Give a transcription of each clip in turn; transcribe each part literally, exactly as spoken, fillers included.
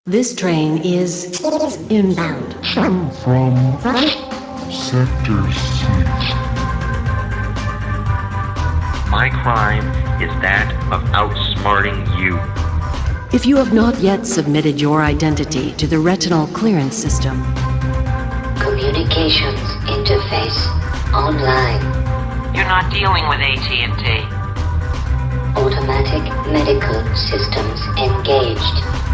This train is inbound. From, from Sector C. My crime is that of outsmarting you. If you have not yet submitted your identity to the retinal clearance system, communications interface online. You're not dealing with A T and T. Automatic medical systems engaged.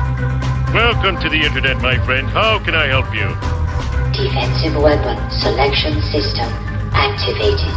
Welcome to the internet, my friend. How can I help you? Defensive weapon selection system activated.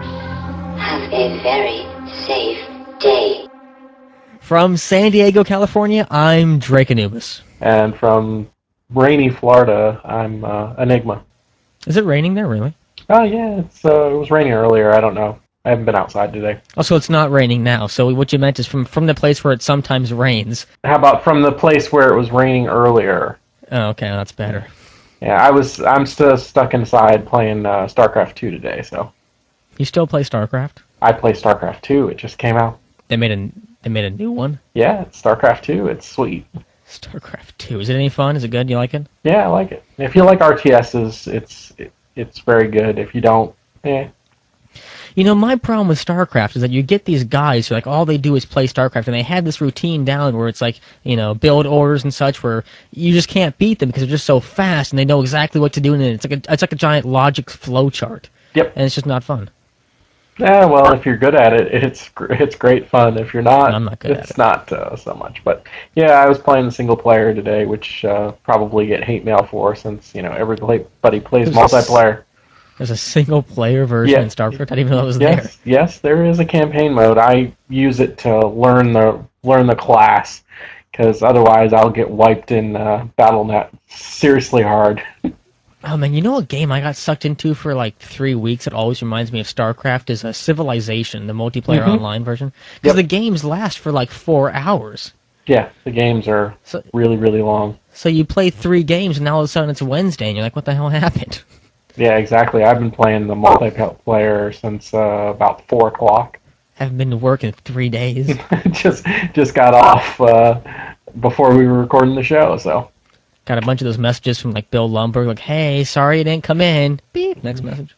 Have a very safe day. From San Diego, California, I'm Drake Anubis. And from rainy Florida, I'm uh, Enigma. Is it raining there, really? Oh, yeah, it's, uh, it was raining earlier. I don't know. I haven't been outside today. Oh, so it's not raining now. So what you meant is from, from the place where it sometimes rains. How about from the place where it was raining earlier? Oh, okay, that's better. Yeah, I was, I'm still stuck inside playing uh, StarCraft two today, so. You still play StarCraft? I play StarCraft two. It just came out. They made a they made a new one? Yeah, it's StarCraft two. It's sweet. StarCraft two. Is it any fun? Is it good? You like it? Yeah, I like it. If you like R T Ss, it's it, it's very good. If you don't, eh. You know, my problem with StarCraft is that you get these guys who, like, all they do is play StarCraft, and they have this routine down where it's like, you know, build orders and such, where you just can't beat them because they're just so fast, and they know exactly what to do, and it's like a, it's like a giant logic flowchart. Yep. And it's just not fun. Yeah, well, if you're good at it, it's it's great fun. If you're not, No, I'm not good it's at it. not uh, so much. But yeah, I was playing the single player today, which uh, probably get hate mail for since you know everybody plays There's multiplayer. A, there's a single player version Yeah. in StarCraft. I didn't even know it was yes, there. Yes, there is a campaign mode. I use it to learn the learn the class because otherwise I'll get wiped in uh, Battle dot net seriously hard. Oh man, you know a game I got sucked into for like three weeks that always reminds me of StarCraft is a Civilization, the multiplayer Mhm. online version. Because Yep. the games last for like four hours. Yeah, the games are So, really, really long. so you play three games and now all of a sudden it's Wednesday and you're like, what the hell happened? Yeah, exactly. I've been playing the multiplayer since uh, about four o'clock. Haven't been to work in three days. just just got off uh, before we were recording the show, so. Got a bunch of those messages from like Bill Lumberg, like, hey, sorry you didn't come in. Beep, next message.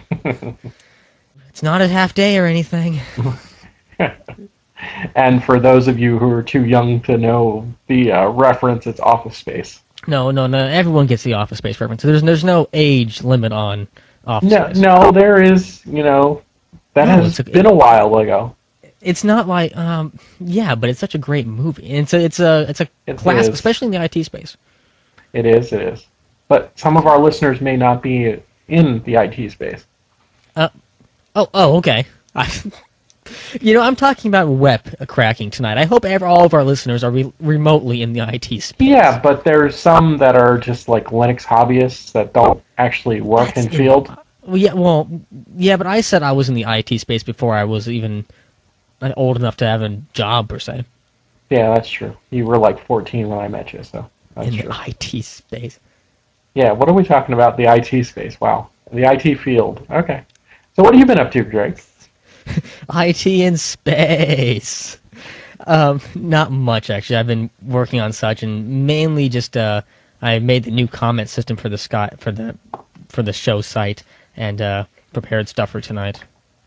It's not a half day or anything. And for those of you who are too young to know the uh, reference, it's Office Space. No, no, no. Everyone gets the Office Space reference. There's there's no age limit on Office No, Space. no, there is, you know, that No, has it's a- been a while ago. It's not like, um, yeah, but it's such a great movie. It's a, it's a, it's a It classic, is. especially in the I T space. It is, it is. But some of our listeners may not be in the I T space. Uh, oh, oh, okay. I, you know, I'm talking about web cracking tonight. I hope ever, all of our listeners are re- remotely in the I T space. Yeah, but there's some that are just like Linux hobbyists that don't actually work That's in field. Well, yeah, well, yeah, but I said I was in the I T space before I was even like, old enough to have a job per se. Yeah, that's true. You were like fourteen when I met you, so that's in true. the I T space. Yeah, what are we talking about? The I T space. Wow. The I T field. Okay. So what have you been up to, Drake? I T in space. Um, not much actually. I've been working on such, and mainly just uh, I made the new comment system for the sky for the for the show site, and uh, prepared stuff for tonight.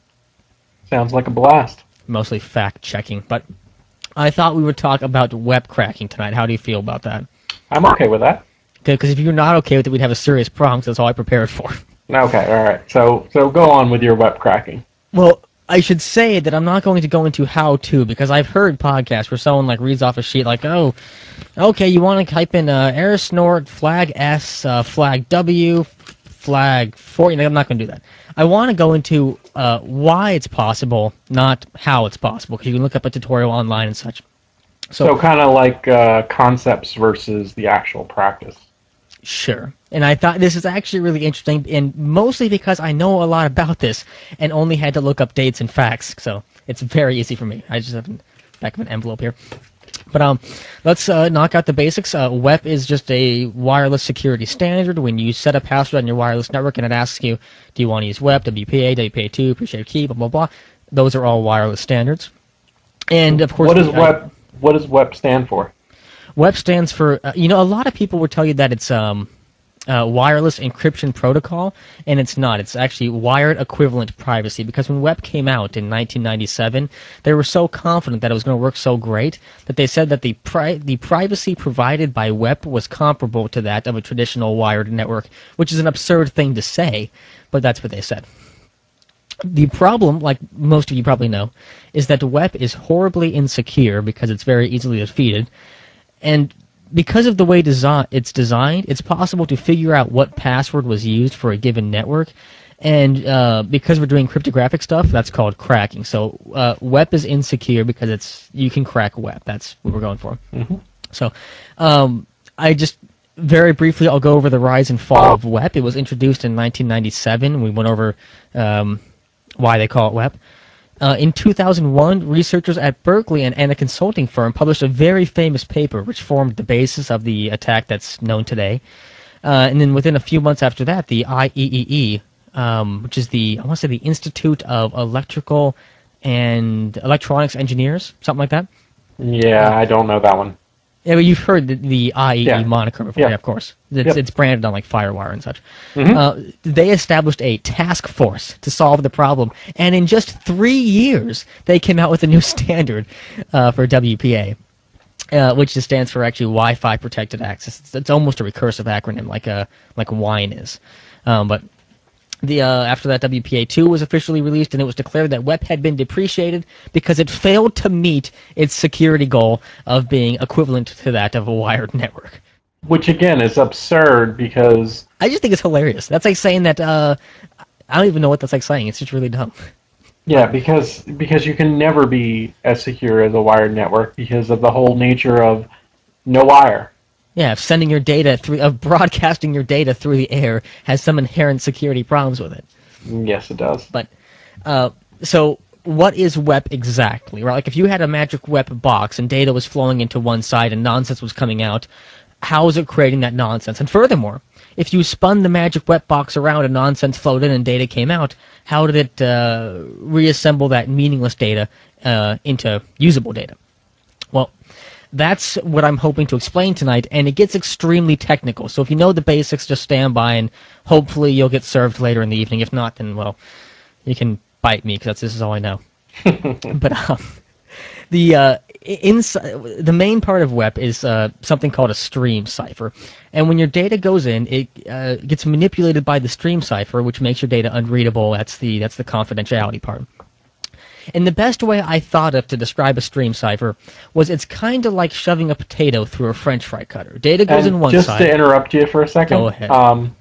Sounds like a blast. Mostly fact checking, but I thought we would talk about web cracking tonight. How do you feel about that? I'm okay with that. Because if you're not okay with it, we'd have a serious problem. 'Cause that's all I prepared for. Okay, all right. So so go on with your web cracking. Well, I should say that I'm not going to go into how to, because I've heard podcasts where someone like reads off a sheet like, oh, okay, you want to type in uh, air snort, flag S, uh, flag W, flag four. You know, I'm not going to do that. I want to go into uh, why it's possible, not how it's possible, because you can look up a tutorial online and such. So, so kind of like uh, concepts versus the actual practice. Sure. And I thought this is actually really interesting, and mostly because I know a lot about this and only had to look up dates and facts, so it's very easy for me. I just have the back of an envelope here. But um, let's uh, knock out the basics. Uh, W E P is just a wireless security standard. When you set a password on your wireless network and it asks you, do you want to use W E P, W P A, W P A two, appreciated key, blah, blah, blah, those are all wireless standards. And, of course... What does the, W E P, what does W E P stand for? W E P stands for, uh, you know, a lot of people will tell you that it's um, uh, wireless encryption protocol, and it's not. It's actually wired equivalent privacy, because when W E P came out in nineteen ninety-seven, they were so confident that it was going to work so great that they said that the pri- the privacy provided by W E P was comparable to that of a traditional wired network, which is an absurd thing to say, but that's what they said. The problem, like most of you probably know, is that W E P is horribly insecure because it's very easily defeated, and because of the way desi- it's designed, it's possible to figure out what password was used for a given network, and uh, because we're doing cryptographic stuff, that's called cracking. So uh, W E P is insecure because it's you can crack W E P. That's what we're going for. Mm-hmm. So um, I just very briefly, I'll go over the rise and fall of W E P. It was introduced in nineteen ninety-seven. We went over um, why they call it W E P. Uh, in two thousand one, researchers at Berkeley and, and a consulting firm published a very famous paper which formed the basis of the attack that's known today. Uh, and then within a few months after that, the I E E E, um, which is the, I want to say the Institute of Electrical and Electronics Engineers, something like that. Yeah, I don't know that one. Yeah, well, you've heard the, the I E E Yeah. moniker before, Yeah. yeah, of course. It's, Yep. it's branded on like FireWire and such. Mhm. Uh, they established a task force to solve the problem, and in just three years, they came out with a new standard uh, for W P A, uh, which just stands for actually Wi-Fi Protected Access. It's, it's almost a recursive acronym, like a like WINE is. Um, but the uh, after that, W P A two was officially released, and it was declared that W E P had been depreciated because it failed to meet its security goal of being equivalent to that of a wired network. Which again is absurd because I just think it's hilarious. That's like saying that, uh, I don't even know what that's like saying. It's just really dumb. yeah, because because you can never be as secure as a wired network because of the whole nature of no wire. Yeah, if sending your data through, of broadcasting your data through the air has some inherent security problems with it. Yes, it does. But, uh, so what is W E P exactly? Right? Like if you had a magic W E P box and data was flowing into one side and nonsense was coming out, how is it creating that nonsense? And furthermore, if you spun the magic W E P box around and nonsense flowed in and data came out, how did it uh, reassemble that meaningless data uh, into usable data? Well, that's what I'm hoping to explain tonight, and it gets extremely technical. So if you know the basics, just stand by, and hopefully you'll get served later in the evening. If not, then, well, you can bite me, because this is all I know. But um, the uh, inside, the main part of W E P is uh, something called a stream cipher. And when your data goes in, it uh, gets manipulated by the stream cipher, which makes your data unreadable. That's the, that's the confidentiality part. And the best way I thought of to describe a stream cipher was it's kind of like shoving a potato through a French fry cutter. Data goes And in one just side. to interrupt you for a second, Go ahead. Um,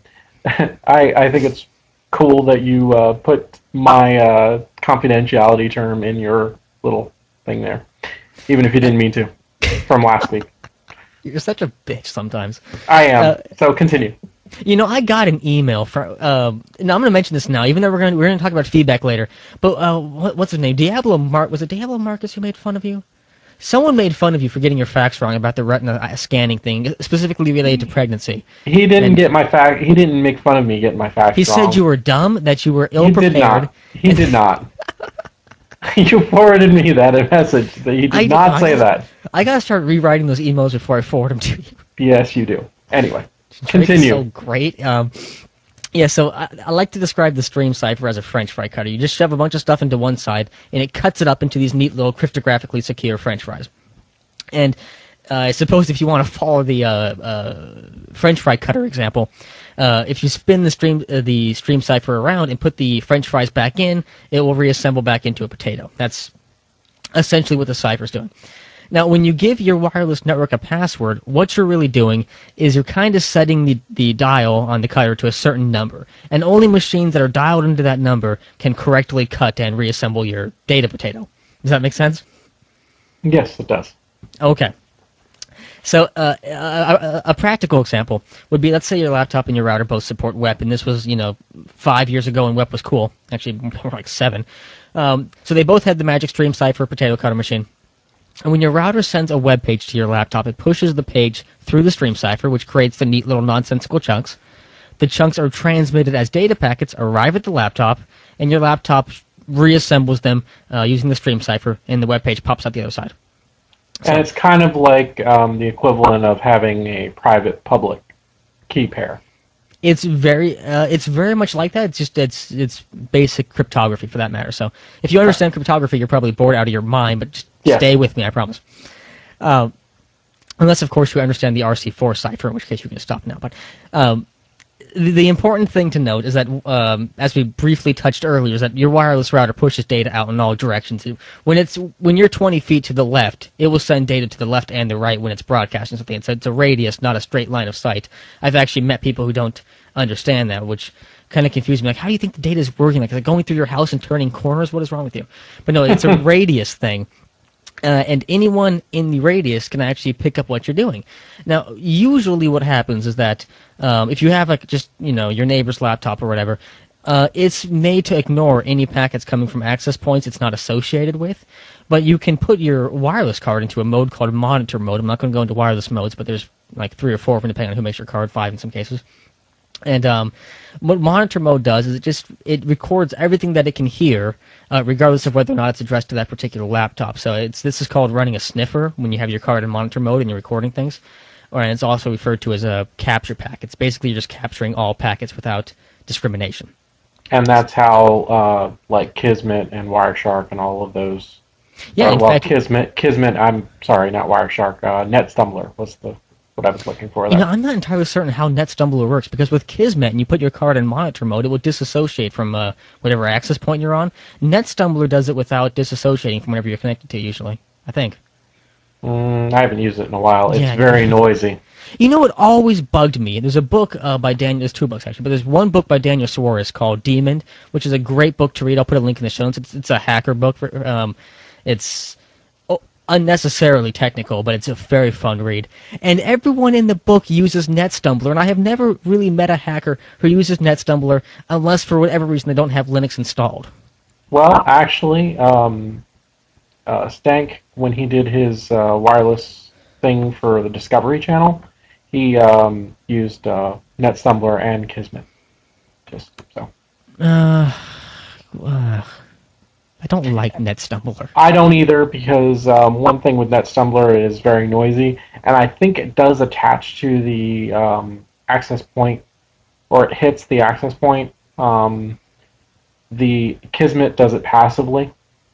I I think it's cool that you uh, put my uh, confidentiality term in your little thing there, even if you didn't mean to, from last week. You're such a bitch sometimes. I am. Uh, so continue. You know, I got an email from. Uh, now I'm going to mention this now, even though we're going we're going to talk about feedback later. But uh, what, what's his name? Diablo Mark was it Diablo Marcus who made fun of you? Someone made fun of you for getting your facts wrong about the retina uh, scanning thing, specifically related to pregnancy. He didn't and get my fact. He didn't make fun of me getting my facts He wrong. said you were dumb, that you were He ill did prepared. not. He did not. You forwarded me that message that he did I, not I say gotta, that. I gotta start rewriting those emails before I forward them to you. Yes, you do. Anyway, Drake is continue. so great. Um, yeah, so I, I like to describe the stream cipher as a French fry cutter. You just shove a bunch of stuff into one side, and it cuts it up into these neat little cryptographically secure French fries. And uh, I suppose if you want to follow the uh, uh, French fry cutter example, uh, if you spin the stream uh, the stream cipher around and put the French fries back in, it will reassemble back into a potato. That's essentially what the cipher's doing. Now, when you give your wireless network a password, what you're really doing is you're kind of setting the, the dial on the cutter to a certain number, and only machines that are dialed into that number can correctly cut and reassemble your data potato. Does that make sense? Yes, it does. Okay. So uh, a, a, a practical example would be, let's say your laptop and your router both support W E P, and this was, you know, five years ago when W E P was cool. Actually, more like seven. Um, so they both had the Magic Stream Cipher potato cutter machine. And when your router sends a web page to your laptop, it pushes the page through the stream cipher, which creates the neat little nonsensical chunks. The chunks are transmitted as data packets, arrive at the laptop, and your laptop reassembles them uh, using the stream cipher, and the web page pops out the other side. And it's kind of like um, the equivalent of having a private-public key pair. It's very, uh, it's very much like that. It's just it's it's basic cryptography for that matter. So if you understand cryptography, you're probably bored out of your mind. But just Yes. stay with me, I promise. Um, unless, of course, you understand the R C four cipher, in which case you can stop now. But um, the, the important thing to note is that, um, as we briefly touched earlier, is that your wireless router pushes data out in all directions. When it's when you're twenty feet to the left, it will send data to the left and the right when it's broadcasting something. It's a, it's a radius, not a straight line of sight. I've actually met people who don't understand that, which kind of confused me. Like, how do you think the data is working? Like, is it going through your house and turning corners? What is wrong with you? But no, it's a radius thing. Uh, and anyone in the radius can actually pick up what you're doing. Now, usually what happens is that um, if you have like just you know your neighbor's laptop or whatever, uh, it's made to ignore any packets coming from access points it's not associated with. But you can put your wireless card into a mode called monitor mode. I'm not going to go into wireless modes, but there's like three or four of them depending on who makes your card, five in some cases. And um, what monitor mode does is it just it records everything that it can hear, uh, regardless of whether or not it's addressed to that particular laptop. So it's this is called running a sniffer when you have your card in monitor mode and you're recording things, or and it's also referred to as a capture pack. It's basically you're just capturing all packets without discrimination. And that's how, uh, like, Kismet and Wireshark and all of those. Yeah, Or, in well, fact, Kismet, Kismet. I'm sorry, not Wireshark. Uh, NetStumbler was the what I was looking for you there. know, I'm not entirely certain how NetStumbler works because with Kismet, and you put your card in monitor mode, it will disassociate from uh, whatever access point you're on. NetStumbler does it without disassociating from whatever you're connected to. Usually, I think. Mm, I haven't used it in a while. It's Yeah, very noisy. you know what always bugged me? There's a book uh, by Daniel. There's two books actually, but there's one book by Daniel Suarez called Demon, which is a great book to read. I'll put a link in the show notes. It's, it's a hacker book. For, um, it's oh, unnecessarily technical, but it's a very fun read. And everyone in the book uses NetStumbler, and I have never really met a hacker who uses NetStumbler unless for whatever reason they don't have Linux installed. Well, actually, um, uh, Stank, when he did his uh, wireless thing for the Discovery Channel, he um, used uh, NetStumbler and Kismet. Just so. Uh, uh, I don't like NetStumbler. I don't either because um, one thing with NetStumbler is very noisy, and I think it does attach to the um, access point, or it hits the access point. Um, the Kismet does it passively,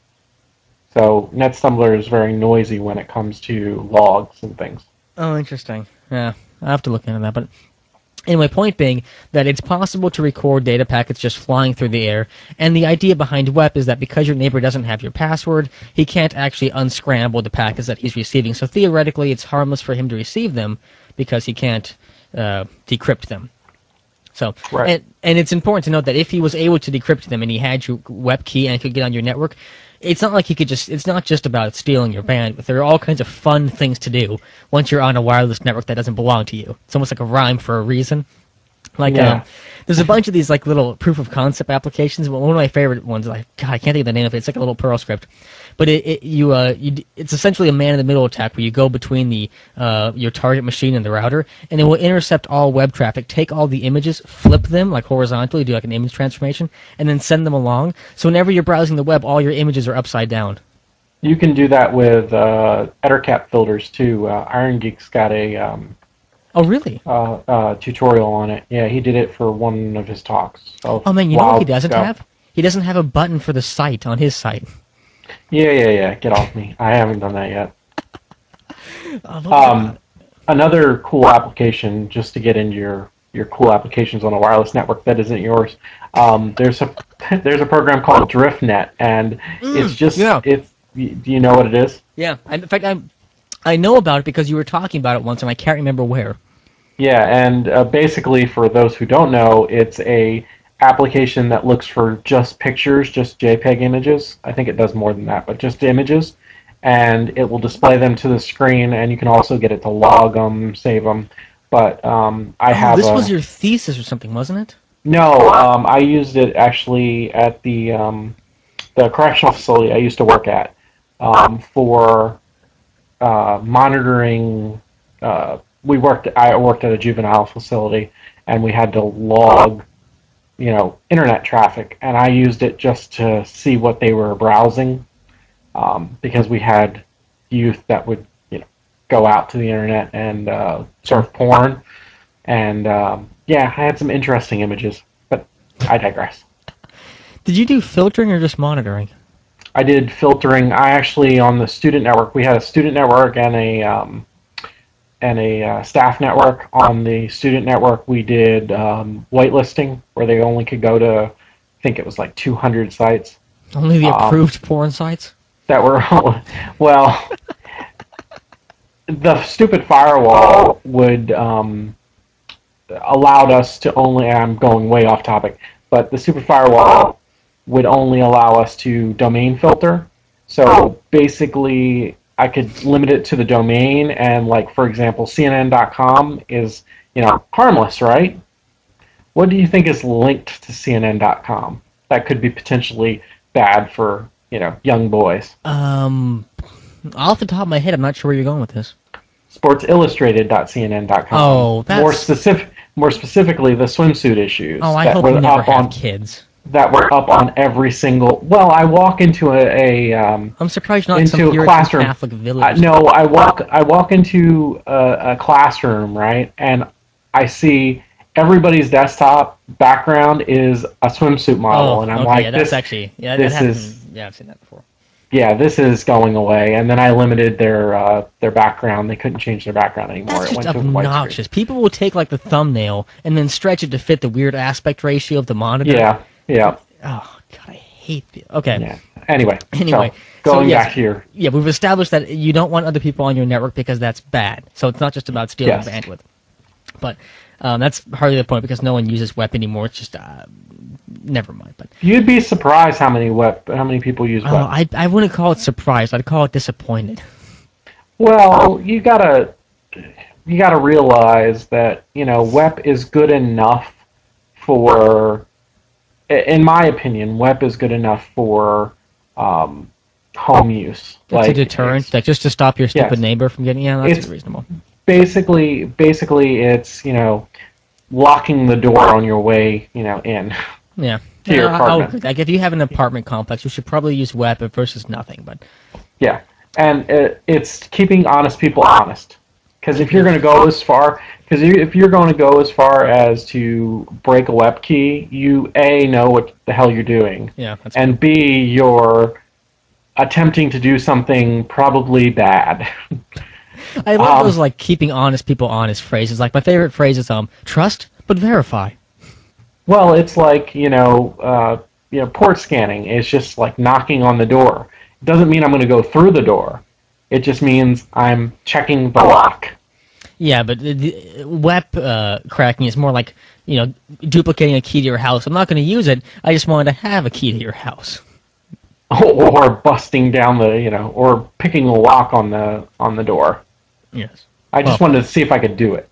so NetStumbler is very noisy when it comes to logs and things. Oh, interesting. Yeah, I have to look into that. But anyway, point being that it's possible to record data packets just flying through the air, and the idea behind W E P is that because your neighbor doesn't have your password, he can't actually unscramble the packets that he's receiving. So theoretically, it's harmless for him to receive them because he can't uh, decrypt them. So, Right. and and it's important to note that if he was able to decrypt them and he had your W E P key and could get on your network, it's not like he could just. It's not just about stealing your bandwidth. There are all kinds of fun things to do once you're on a wireless network that doesn't belong to you. It's almost like a rhyme for a reason. Like, Yeah. um, there's a bunch of these like little proof of concept applications. But one of my favorite ones, like God, I can't think of the name of it. It's like a little Perl script, but it, it you uh you, d- it's essentially a man in the middle attack where you go between the uh your target machine and the router, and it will intercept all web traffic, take all the images, flip them like horizontally, do like an image transformation, and then send them along. So whenever you're browsing the web, all your images are upside down. You can do that with uh, Ettercap filters too. Uh, Iron Geek's got a um, Oh really? uh, uh, tutorial on it. Yeah, he did it for one of his talks. A Oh man, you know what while he doesn't ago. have? He doesn't have a button for the site on his site. Yeah, yeah, yeah. Get off me. I haven't done that yet. Oh, what was it? Um, another cool application, just to get into your, your cool applications on a wireless network that isn't yours. Um, there's a there's a program called DriftNet, and it's just yeah. it's. Do you know what it is? Yeah, I, in fact, I I know about it because you were talking about it once, and I can't remember where. Yeah, and uh, basically, for those who don't know, it's a application that looks for just pictures, just JPEG images. I think it does more than that, but just images, and it will display them to the screen, and you can also get it to log them, save them. But um, I Oh, have this was a your thesis or something, wasn't it? no. Um, I used it actually at the um, the correctional facility I used to work at um, for uh, monitoring. Uh, we worked. I worked at a juvenile facility, and we had to log, you know, internet traffic, and I used it just to see what they were browsing, um, because we had youth that would go out to the internet and uh, surf porn. And um, yeah, I had some interesting images, but I digress. Did you do filtering or just monitoring? I did filtering. I actually on the student network. We had a student network and a um, and a uh, staff network. On the student network, we did um, whitelisting, where they only could go to, I think it was like two hundred sites. Only the Um, approved porn sites? That were well. The stupid firewall would um, allowed us to only. I'm going way off topic, but the stupid firewall would only allow us to domain filter. So basically, I could limit it to the domain, and like for example, C N N dot com is you know harmless, right? What do you think is linked to C N N dot com that could be potentially bad for you know young boys? Um, off the top of my head, I'm not sure where you're going with this. sports illustrated dot C N N dot com. Oh, that's... more specific. More specifically, the swimsuit issues. Oh, I that hope were you never up have on, kids. That were up on every single. Well, I walk into a. a um, I'm surprised you're not into some a Puritan classroom. Catholic village. Uh, no, I walk. I walk into a, a classroom, right, and I see everybody's desktop background is a swimsuit model, Oh, and I'm okay, like, yeah, that's this, actually... Yeah, this that is. happened. Yeah, I've seen that before. Yeah, this is going away. And then I limited their uh, their background. They couldn't change their background anymore. That's it just went to the white screen. obnoxious. People will take like the thumbnail and then stretch it to fit the weird aspect ratio of the monitor. Yeah, yeah. Oh god, I hate it. Okay. Yeah. Anyway. Anyway, so going so, yes, back to your. Yeah, we've established that you don't want other people on your network because that's bad. So it's not just about stealing Yes. bandwidth. But um, that's hardly the point because no one uses W E P anymore. It's just uh, never mind. But You'd be surprised how many web, how many people use oh, W E P. I I wouldn't call it surprised. I'd call it disappointed. Well, you gotta you gotta realize that you know W E P is good enough for, in my opinion, W E P is good enough for um, home use. It's like a deterrent, like just to stop your stupid yes. neighbor from getting. Yeah, that's It's reasonable. Basically, basically, it's you know locking the door on your way you know in. Yeah. To your Yeah, I'll apartment. agree. Like if you have an apartment complex, you should probably use W E P versus nothing. But Yeah, and it, it's keeping honest people honest. Because if you're going to go as far, because you, if you're going to go as far as to break a W E P key, you a know what the hell you're doing, yeah, that's and b you're attempting to do something probably bad. I love um, those like keeping honest people honest phrases. Like my favorite phrase is um trust but verify. well, it's like you know, uh, you know, port scanning is just like knocking on the door. It doesn't mean I'm going to go through the door. It just means I'm checking the lock. Yeah, but the, the W E P uh, cracking is more like you know duplicating a key to your house. I'm not going to use it. I just wanted to have a key to your house. Or busting down the, you know, or picking the lock on the on the door. Yes. I just Well, wanted to see if I could do it.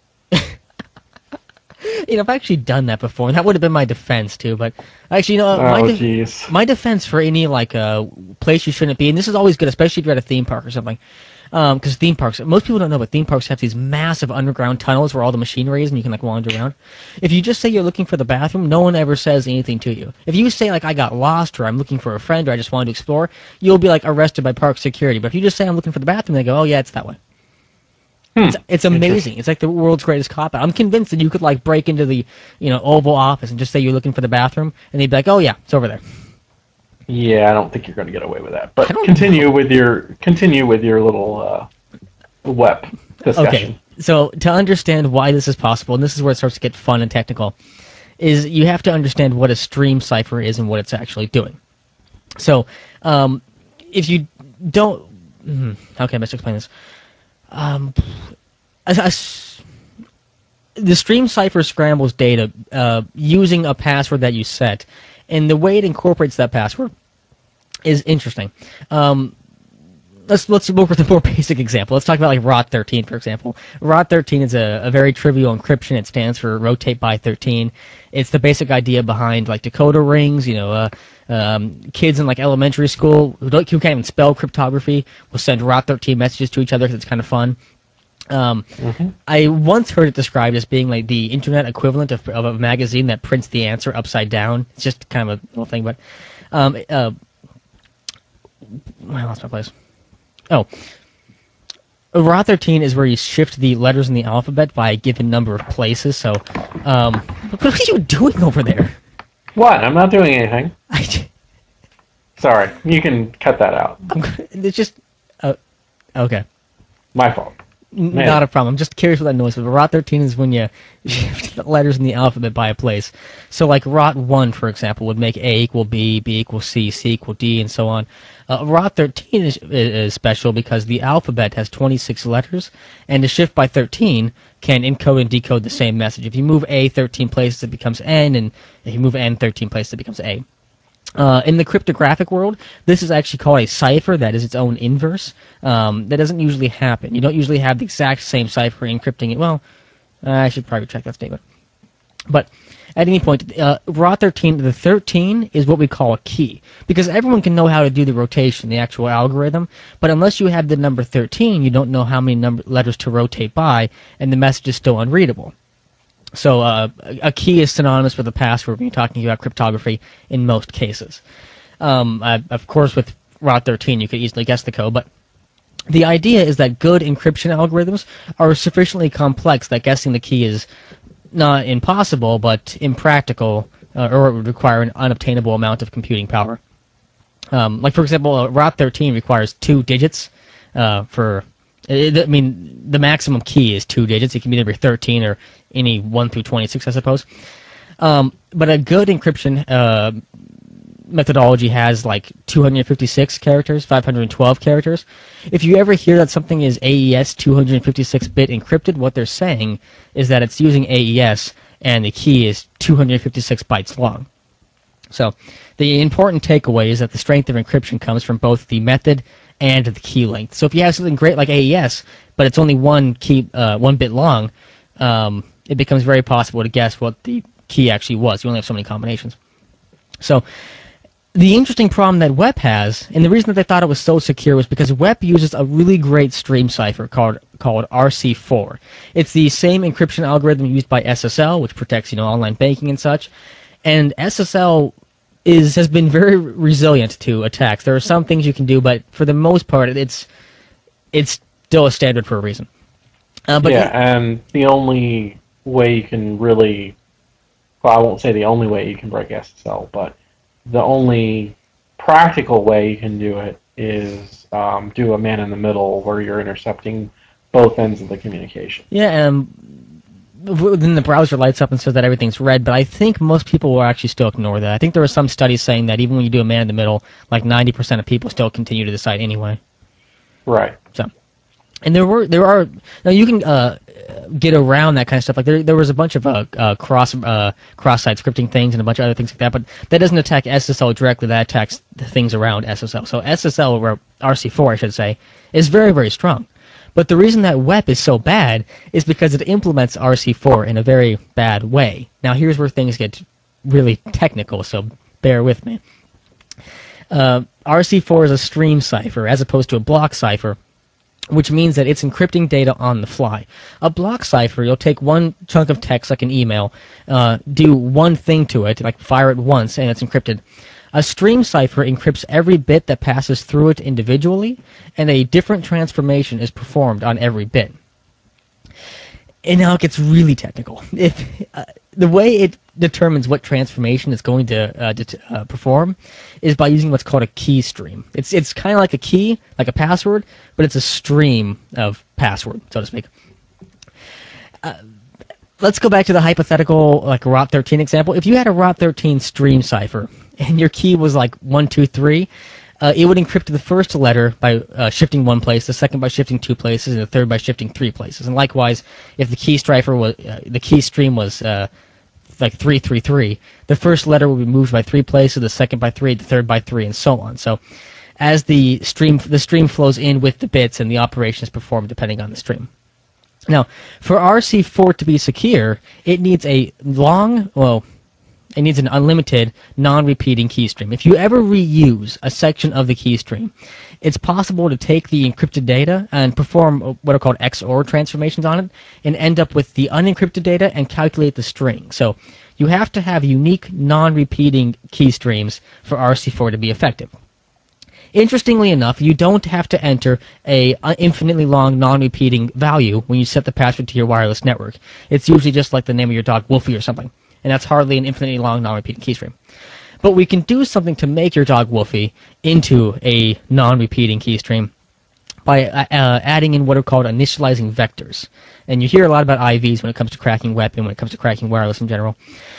You know, I've actually done that before, and that would have been my defense too. But actually, you know, Oh, my de- jeez. my defense for any like uh, place you shouldn't be, and this is always good, especially if you're at a theme park or something, because um, theme parks, most people don't know, but theme parks have these massive underground tunnels where all the machinery is, and you can like wander around. If you just say you're looking for the bathroom, no one ever says anything to you. If you say like I got lost, or I'm looking for a friend, or I just wanted to explore, you'll be like arrested by park security. But if you just say I'm looking for the bathroom, they go, oh yeah, it's that way. It's, it's amazing. It's like the world's greatest cop out. I'm convinced that you could like break into the, you know, Oval Office and just say you're looking for the bathroom, and they'd be like, "Oh yeah, it's over there." Yeah, I don't think you're going to get away with that. But I don't continue know. with your continue with your little uh, W E P discussion. Okay, so to understand why this is possible, and this is where it starts to get fun and technical, is you have to understand what a stream cipher is and what it's actually doing. So, um, if you don't, hmm, how can I best explain this? Um, a- a s- the stream cipher scrambles data uh, using a password that you set, and the way it incorporates that password is interesting. Um, let's let's work with a more basic example. Let's talk about like R O T thirteen, for example. R O T thirteen is a, a very trivial encryption. It stands for rotate by thirteen. It's the basic idea behind like decoder rings. You know, uh, um, kids in like elementary school who don't who can't even spell cryptography will send R O T thirteen messages to each other because it's kind of fun. Um, Mm-hmm. I once heard it described as being like the internet equivalent of, of a magazine that prints the answer upside down. It's just kind of a little thing, but um, uh, I lost my place. Oh, Rot thirteen is where you shift the letters in the alphabet by a given number of places. So, um, what are you doing over there? What? I'm not doing anything. I, Sorry, you can cut that out. I'm, it's just, uh, okay. My fault. N- Man. Not a problem. I'm just curious what that noise was. But rot thirteen is when you shift the letters in the alphabet by a place. So, like rot one, for example, would make A equal B, B equal C, C equal D, and so on. Uh, rot thirteen is, is special because the alphabet has twenty-six letters, and to shift by thirteen can encode and decode the same message. If you move A thirteen places, it becomes N, and if you move N thirteen places, it becomes A. Uh, in the cryptographic world, this is actually called a cipher that is its own inverse. Um, that doesn't usually happen. You don't usually have the exact same cipher encrypting it. Well, uh, I should probably check that statement. But at any point, uh, rot thirteen, the thirteen is what we call a key. Because everyone can know how to do the rotation, the actual algorithm, but unless you have the number thirteen, you don't know how many number letters to rotate by, and the message is still unreadable. So uh, a key is synonymous with a password when you're talking about cryptography in most cases. Um, uh, of course, with rot thirteen, you could easily guess the code, but the idea is that good encryption algorithms are sufficiently complex that guessing the key is not impossible, but impractical, uh, or it would require an unobtainable amount of computing power. Um, like, for example, uh, rot thirteen requires two digits uh, for... I mean, the maximum key is two digits. It can be either thirteen or any one through twenty-six, I suppose. Um, but a good encryption uh, methodology has like two hundred fifty-six characters, five hundred twelve characters. If you ever hear that something is A E S two hundred fifty-six bit encrypted, what they're saying is that it's using A E S and the key is two hundred fifty-six bytes long. So the important takeaway is that the strength of encryption comes from both the method and the key length. So if you have something great like A E S, but it's only one key, uh, one bit long, um, it becomes very possible to guess what the key actually was. You only have so many combinations. So the interesting problem that W E P has, and the reason that they thought it was so secure, was because W E P uses a really great stream cipher called called R C four. It's the same encryption algorithm used by S S L, which protects, you know, online banking and such. And S S L is has been very resilient to attacks. There are some things you can do, but for the most part, it's it's still a standard for a reason. Uh, but yeah, it, and the only way you can really, well, I won't say the only way you can break S S L, but the only practical way you can do it is um, do a man-in-the-middle where you're intercepting both ends of the communication. yeah, um, then the browser lights up and says that everything's red, but I think most people will actually still ignore that. I think there were some studies saying that even when you do a man-in-the-middle, like ninety percent of people still continue to the site anyway. Right. So, and there were there are now you can uh, get around that kind of stuff. Like there there was a bunch of uh, uh, cross uh, cross-site scripting things and a bunch of other things like that, but that doesn't attack S S L directly. That attacks the things around S S L. So S S L, or R C four, I should say, is very very strong. But the reason that W E P is so bad is because it implements R C four in a very bad way. Now here's where things get really technical, so bear with me. Uh, R C four is a stream cipher as opposed to a block cipher, which means that it's encrypting data on the fly. A block cipher, you'll take one chunk of text, like an email, uh, do one thing to it, like fire it once, and it's encrypted. A stream cipher encrypts every bit that passes through it individually, and a different transformation is performed on every bit. And now it gets really technical. If uh, the way it determines what transformation it's going to uh, det uh, perform is by using what's called a key stream. It's it's kind of like a key, like a password, but it's a stream of password, so to speak. Uh, let's go back to the hypothetical, like rot thirteen example. If you had a rot thirteen stream cipher and your key was like one two three, uh, it would encrypt the first letter by uh, shifting one place, the second by shifting two places, and the third by shifting three places. And likewise, if the key cipher was uh, the key stream was uh, like three three three, the first letter would be moved by three places, the second by three, the third by three, and so on. So as the stream the stream flows in with the bits, and the operation is performed depending on the stream. Now, for R C four to be secure, it needs a long, well, it needs an unlimited, non-repeating key stream. If you ever reuse a section of the key stream, it's possible to take the encrypted data and perform what are called X O R transformations on it, and end up with the unencrypted data and calculate the string. So you have to have unique, non-repeating key streams for R C four to be effective. Interestingly enough, you don't have to enter a uh, infinitely long, non-repeating value when you set the password to your wireless network. It's usually just like the name of your dog, Wolfie or something, and that's hardly an infinitely long, non-repeating keystream. But we can do something to make your dog Wolfie into a non-repeating keystream by uh, uh, adding in what are called initializing vectors. And you hear a lot about I Vs when it comes to cracking web and when it comes to cracking wireless in general.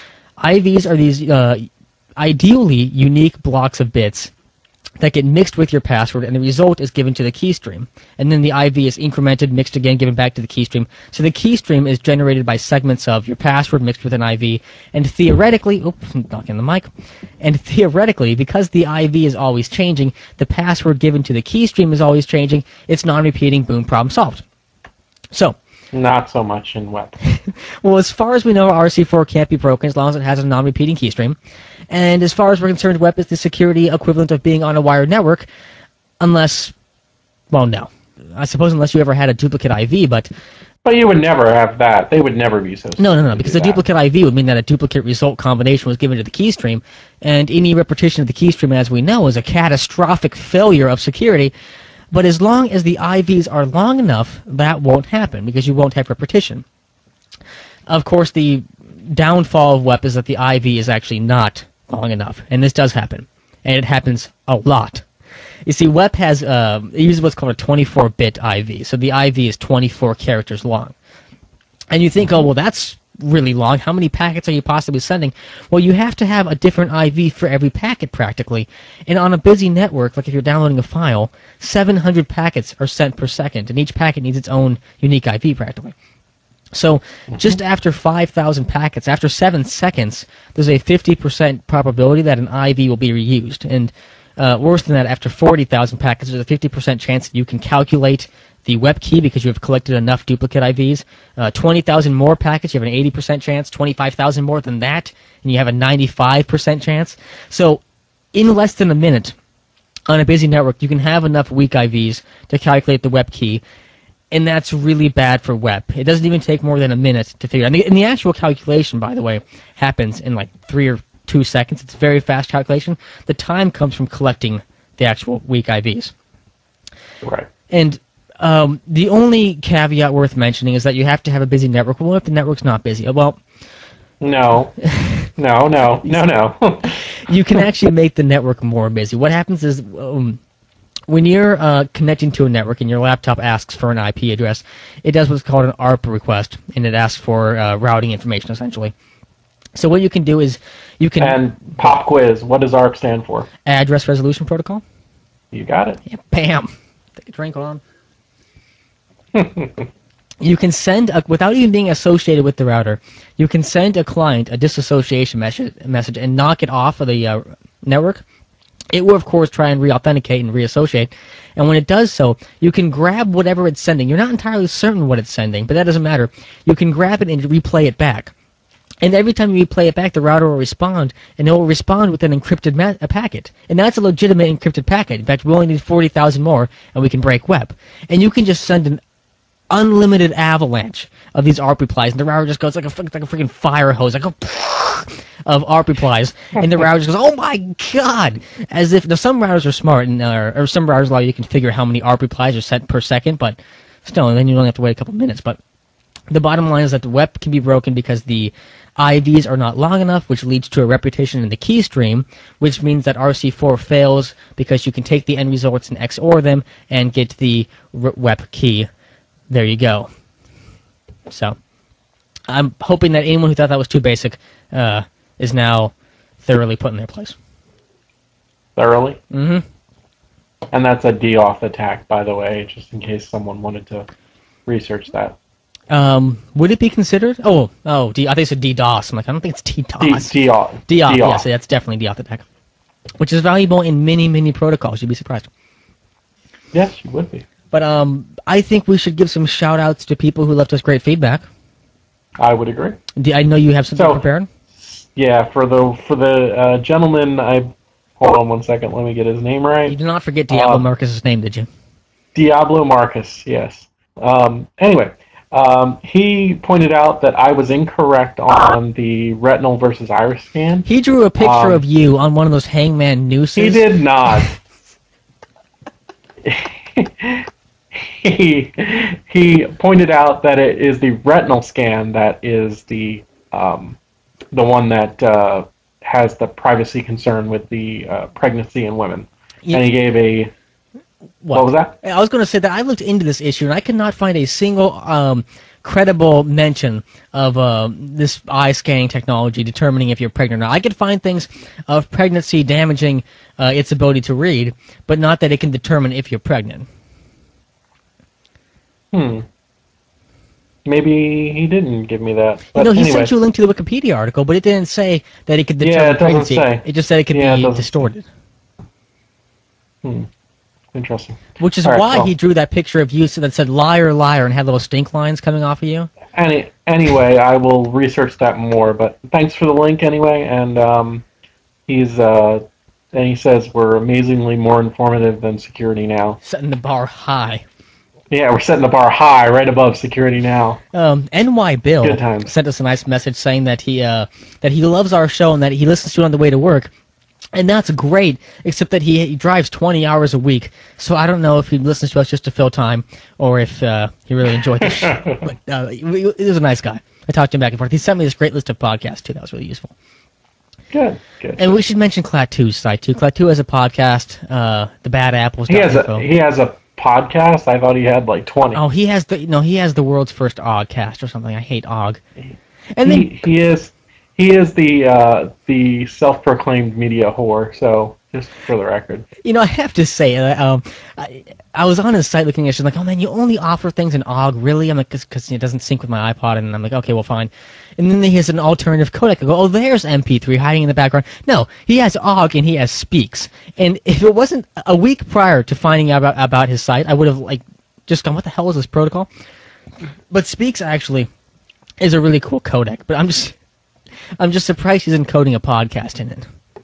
I Vs are these uh, ideally unique blocks of bits that get mixed with your password, and the result is given to the keystream. And then the I V is incremented, mixed again, given back to the keystream. So the keystream is generated by segments of your password mixed with an I V, and theoretically, oops, I'm knocking the mic, and theoretically, because the I V is always changing, the password given to the keystream is always changing, it's non-repeating, boom, problem solved. So, Not so much in web. well, as far as we know, R C four can't be broken as long as it has a non-repeating keystream. And as far as we're concerned, W E P is the security equivalent of being on a wired network, unless, well, no. I suppose unless you ever had a duplicate I V, but... But you would never have that. They would never be so stupid No, no, no, to because do a that. duplicate I V would mean that a duplicate result combination was given to the keystream, and any repetition of the keystream, as we know, is a catastrophic failure of security. But as long as the I Vs are long enough, that won't happen, because you won't have repetition. Of course, the downfall of W E P is that the I V is actually not long enough, and this does happen, and it happens a lot. You see, W E P has, uh, it uses what's called a twenty-four bit I V, so the I V is twenty-four characters long. And you think, oh, well, that's really long. How many packets are you possibly sending? Well, you have to have a different I V for every packet, practically. And on a busy network, like if you're downloading a file, seven hundred packets are sent per second, and each packet needs its own unique I V, practically. So just after five thousand packets, after seven seconds, there's a fifty percent probability that an I V will be reused. And uh, worse than that, after forty thousand packets, there's a fifty percent chance that you can calculate the W E P key because you have collected enough duplicate I Vs. Uh, twenty thousand more packets, you have an eighty percent chance. twenty-five thousand more than that, and you have a ninety-five percent chance. So in less than a minute, on a busy network, you can have enough weak I Vs to calculate the W E P key. And that's really bad for W E P. It doesn't even take more than a minute to figure out. And the, and the actual calculation, by the way, happens in like three or two seconds. It's a very fast calculation. The time comes from collecting the actual weak I Vs. Right. And um, the only caveat worth mentioning is that you have to have a busy network. Well, what if the network's not busy? Well, No. No, no, no, no. you can actually make the network more busy. What happens is... Um, When you're uh, connecting to a network and your laptop asks for an I P address, it does what's called an A R P request, and it asks for uh, routing information, essentially. So what you can do is you can... And pop quiz, what does A R P stand for? Address Resolution Protocol? You got it. Yeah, bam! Take a drink on. You can send, a, without even being associated with the router, you can send a client a disassociation message, message and knock it off of the uh, network. It will, of course, try and re-authenticate and reassociate. And when it does so, you can grab whatever it's sending. You're not entirely certain what it's sending, but that doesn't matter. You can grab it and replay it back. And every time you replay it back, the router will respond, and it will respond with an encrypted ma- a packet. And that's a legitimate encrypted packet. In fact, we only need forty thousand more, and we can break W E P. And you can just send an unlimited avalanche of these A R P replies, and the router just goes like a, like a freaking fire hose, like a of A R P replies, and the router just goes, oh my god! As if, now some routers are smart, and uh, or some routers allow you to configure how many A R P replies are sent per second, but still, and then you only have to wait a couple minutes. But the bottom line is that the W E P can be broken because the I Vs are not long enough, which leads to a repetition in the key stream, which means that R C four fails because you can take the end results and X O R them and get the W E P key. There you go. So, I'm hoping that anyone who thought that was too basic uh, is now thoroughly put in their place. Thoroughly? Mm-hmm. And that's a DDoS attack, by the way, just in case someone wanted to research that. Um, would it be considered? Oh, oh, D, I think it's DDoS. I'm like, I don't think it's DDoS. D- DDoS. DDoS, yes, that's definitely DDoS attack. Which is valuable in many, many protocols. You'd be surprised. Yes, you would be. But um, I think we should give some shout-outs to people who left us great feedback. I would agree. Do, I know you have something So, prepared. Yeah, for the for the uh, gentleman, I hold on one second. Let me get his name right. You did not forget Diablo um, Marcus's name, did you? Diablo Marcus, yes. Um, anyway, um, he pointed out that I was incorrect on the retinal versus iris scan. He drew a picture Um, of you on one of those hangman nooses. He did not. he he pointed out that it is the retinal scan that is the um, the one that uh, has the privacy concern with the uh, pregnancy in women, You- and he gave a What? what was that? I was going to say that I looked into this issue and I could not find a single um, credible mention of uh, this eye scanning technology determining if you're pregnant or not. I could find things of pregnancy damaging uh, its ability to read, but not that it can determine if you're pregnant. Hmm. Maybe he didn't give me that. But You know, he anyway, sent you a link to the Wikipedia article, but it didn't say that it could Yeah, determine it doesn't pregnancy. say. It just said it could Yeah, it be doesn't say. distorted. hmm. Interesting. Which is All right, why well. he drew that picture of you that said liar, liar, and had little stink lines coming off of you. Any anyway, I will research that more. But thanks for the link anyway. And um, he's uh, and he says we're amazingly more informative than Security Now. Setting the bar high. Yeah, we're setting the bar high, right above Security Now. Um, N Y Bill Good times. sent us a nice message saying that he uh, that he loves our show and that he listens to it on the way to work. And that's great, except that he, he drives twenty hours a week, so I don't know if he listens to us just to fill time, or if uh, he really enjoyed the show. But uh, he, he was a nice guy. I talked to him back and forth. He sent me this great list of podcasts, too. That was really useful. Good, good. And we should mention Klaatu's site, too. Klaatu has a podcast, uh, The Bad Apples. He has a he has a podcast. I thought he had like twenty. Oh, he has the no, he has the world's first Ogcast or something. I hate Og. And he, then he is he is the uh, the self-proclaimed media whore. So just for the record. You know, I have to say, uh, um, I, I was on his site looking at it, she's like, oh man, you only offer things in O G, really? I'm like, because it doesn't sync with my iPod, and I'm like, okay, well, fine. And then he has an alternative codec. I go, oh, there's M P three hiding in the background. No, he has O G and he has Speaks. And if it wasn't a week prior to finding out about, about his site, I would have, like, just gone, what the hell is this protocol? But Speaks actually is a really cool codec, but I'm just, I'm just surprised he's encoding a podcast in it.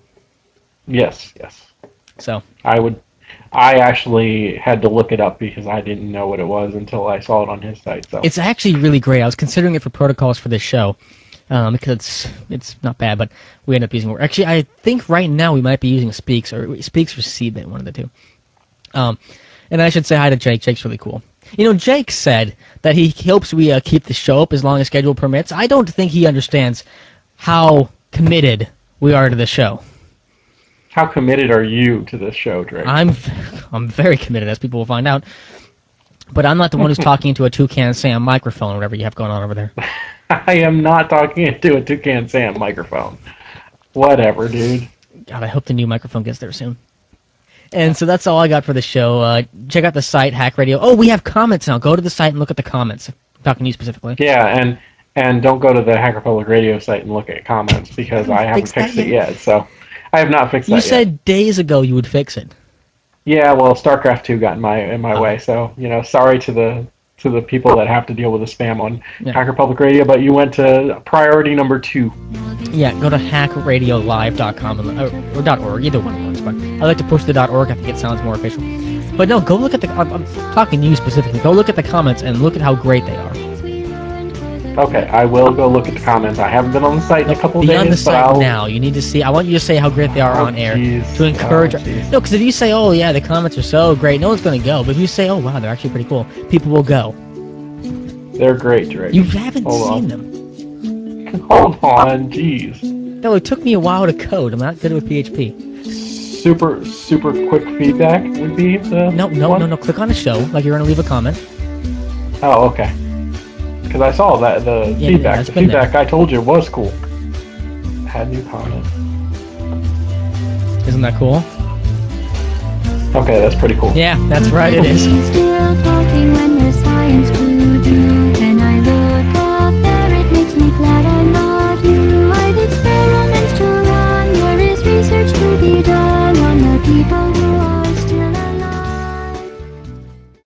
Yes, yes. So I would. I actually had to look it up because I didn't know what it was until I saw it on his site. So it's actually really great. I was considering it for protocols for this show um, because it's it's not bad, but we end up using more. Actually, I think right now we might be using Speaks or Speaks or C-Bit, one of the two. Um, and I should say hi to Jake. Jake's really cool. You know, Jake said that he hopes we uh, keep the show up as long as schedule permits. I don't think he understands how committed we are to the show. How committed are you to this show, Drake? I'm I'm very committed, as people will find out. But I'm not the one who's talking into a Toucan Sam microphone or whatever you have going on over there. I am not talking into a Toucan Sam microphone. Whatever, dude. God, I hope the new microphone gets there soon. And so that's all I got for the show. Uh, check out the site, Hack Radio. Oh, we have comments now. Go to the site and look at the comments. I'm talking to you specifically. Yeah, and and don't go to the Hacker Public Radio site and look at comments because I haven't fixed that fixed it yet? yet. So I have not fixed You that said yet. days ago you would fix it. Yeah, well, StarCraft two got in my in my Oh. way. So you know, sorry to the to the people that have to deal with the spam on Yeah. Hacker Public Radio, but you went to priority number two. Yeah, go to hack radio live dot com and, or, or .org, either one works. But I like to push the .org. I think it sounds more official. But no, go look at the. I'm, I'm talking to you specifically. Go look at the comments and look at how great they are. Okay, I will go look at the comments. I haven't been on the site in a couple of Be on the days, but site I'll. now. You need to see. I want you to say how great they are Oh, on air jeez. to encourage. Oh, jeez. no, because if you say, "Oh yeah, the comments are so great," no one's going to go. But if you say, "Oh wow, they're actually pretty cool," people will go. They're great, Drake. You haven't Hold seen on. them. Hold on, jeez. No, it took me a while to code. I'm not good with P H P. Super, super quick feedback would be the No, no, one? no, no. Click on the show like you're going to leave a comment. Oh, okay. Because I saw that the Yeah, feedback. it's The been feedback I told you was cool. Add new comment. Isn't that cool? Okay, that's pretty cool. Yeah, that's right. It is. Still talking when there's science to do. When I look up there, it makes me glad I'm not you. I've experiments to run. There is research to be done.